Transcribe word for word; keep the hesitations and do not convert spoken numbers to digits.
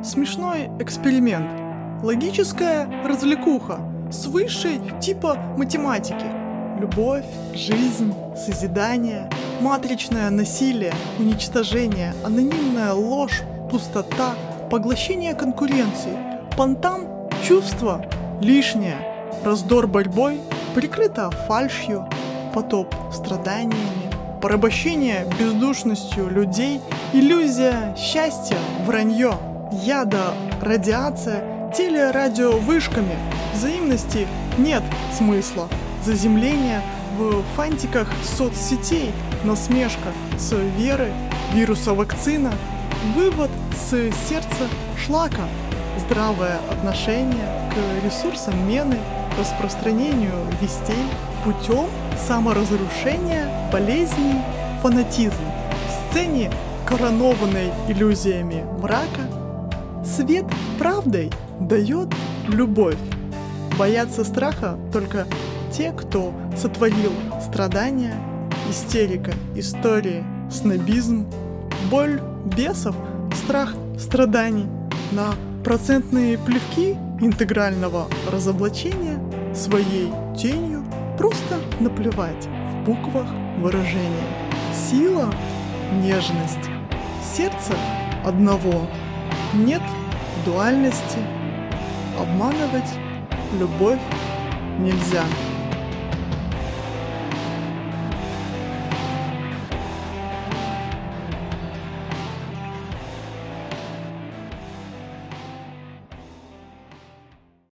смешной эксперимент. Логическая развлекуха с высшей типа математики. Любовь, жизнь, созидание, матричное насилие, уничтожение, анонимная ложь, пустота, поглощение конкуренции, понтан, чувство, лишнее, раздор борьбой, прикрыто фальшью, потоп страданиями, порабощение бездушностью людей, иллюзия счастья, вранье, яда, радиация, телерадиовышками, взаимности нет смысла, заземление в фантиках соцсетей, насмешка с веры, вируса вакцина, вывод с сердца шлака, здравое отношение к ресурсам мены, распространению вестей путем саморазрушения, болезней, фанатизм, сцене, коронованной иллюзиями мрака, свет правдой дает любовь. Боятся страха только те, кто сотворил страдания, истерика, истории, снобизм, боль бесов, страх страданий, на процентные плевки интегрального разоблачения своей тенью просто наплевать в буквах выражения. Сила, нежность, сердце одного, нет дуальности, обманывать любовь нельзя.